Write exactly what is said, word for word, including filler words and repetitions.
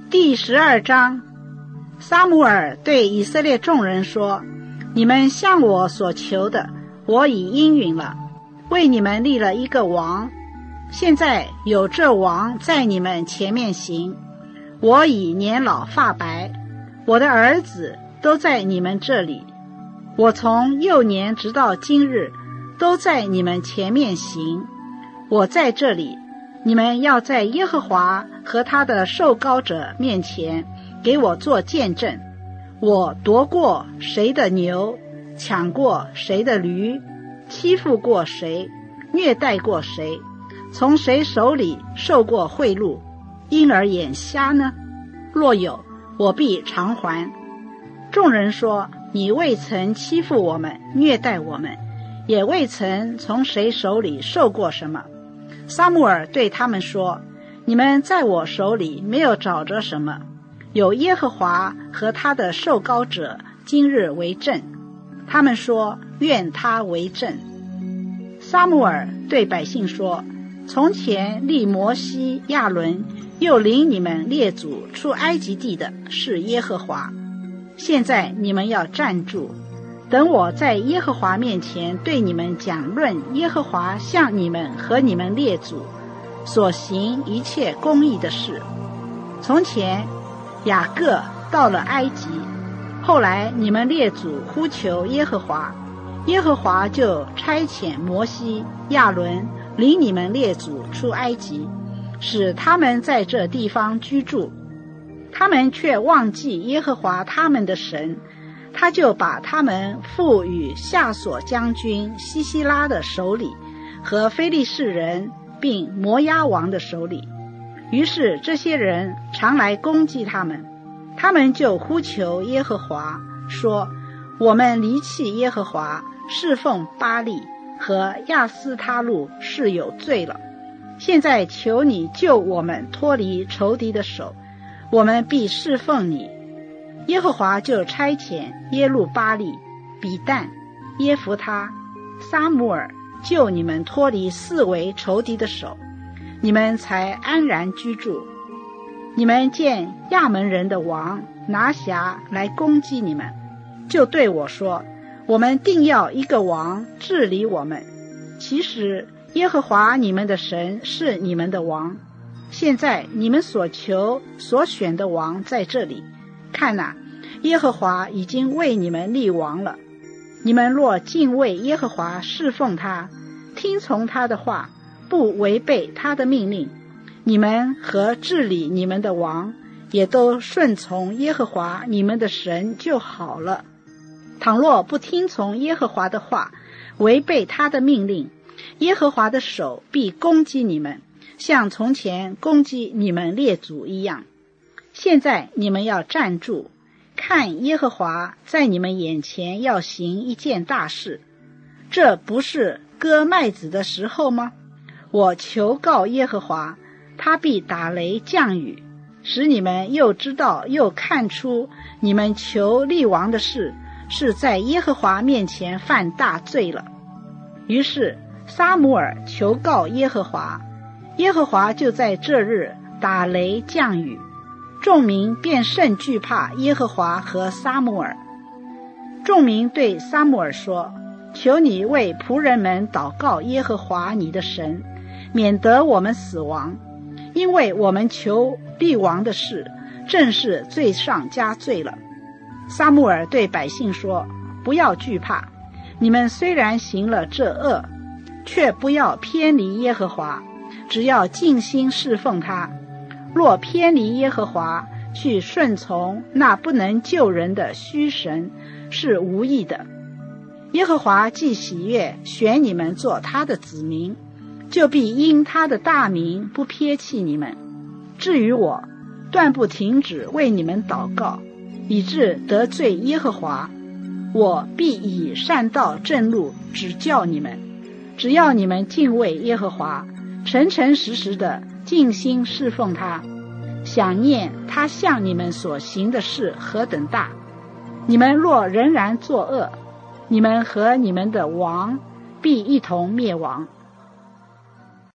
第十二章，撒母耳对以色列众人说：你们向我所求的，我已应允了，为你们立了一个王。现在有这王在你们前面行，我已年老发白，我的儿子都在你们这里。我从幼年直到今日，都在你们前面行。我在这里，你们要在耶和华和他的受膏者面前给我做见证。我夺过谁的牛，抢过谁的驴，欺负过谁，虐待过谁，从谁手里受过贿赂，因而眼瞎呢？若有，我必偿还。众人说：你未曾欺负我们，虐待我们，也未曾从谁手里受过什么。撒母耳对他们说：你们在我手里没有找着什么，有耶和华和他的受膏者今日为证。他们说：愿他为证。撒母耳对百姓说：从前立摩西、亚伦，又领你们列祖出埃及地的是耶和华。现在你们要站住，等我在耶和华面前对你们讲论耶和华向你们和你们列祖所行一切公义的事。从前雅各到了埃及，后来你们列祖呼求耶和华，耶和华就差遣摩西、亚伦领你们列祖出埃及，使他们在这地方居住。他们却忘记耶和华他们的神，他就把他们付与夏所将军西西拉的手里，和非利士人并摩押王的手里。于是这些人常来攻击他们，他们就呼求耶和华，说：我们离弃耶和华，侍奉巴力和亚斯他路是有罪了。现在求你救我们脱离仇敌的手，我们必侍奉你。耶和华就差遣耶路巴力、比但、耶弗他、撒母耳救你们脱离四围仇敌的手，你们才安然居住。你们见亚门人的王拿辖来攻击你们，就对我说：我们定要一个王治理我们。其实耶和华你们的神是你们的王。现在你们所求所选的王在这里，看哪，耶和华已经为你们立王了。你们若敬畏耶和华，侍奉他，听从他的话，不违背他的命令，你们和治理你们的王也都顺从耶和华你们的神就好了。倘若不听从耶和华的话，违背他的命令，耶和华的手必攻击你们，像从前攻击你们列祖一样。现在你们要站住，看耶和华在你们眼前要行一件大事。这不是割麦子的时候吗？我求告耶和华，他必打雷降雨，使你们又知道又看出你们求立王的事是在耶和华面前犯大罪了。于是撒母耳求告耶和华，耶和华就在这日打雷降雨，众民便甚惧怕耶和华和撒母耳。众民对撒母耳说：求你为仆人们祷告耶和华你的神，免得我们死亡，因为我们求立王的事正是罪上加罪了。撒母耳对百姓说：不要惧怕，你们虽然行了这恶，却不要偏离耶和华，只要尽心侍奉他。若偏离耶和华，去顺从那不能救人的虚神，是无益的。耶和华既喜悦选你们做他的子民，就必因他的大名不撇弃你们。至于我，断不停止为你们祷告，以致得罪耶和华。我必以善道正路指教你们。只要你们敬畏耶和华，诚诚实实的尽心侍奉他，想念他向你们所行的事何等大。你们若仍然作恶，你们和你们的王必一同灭亡。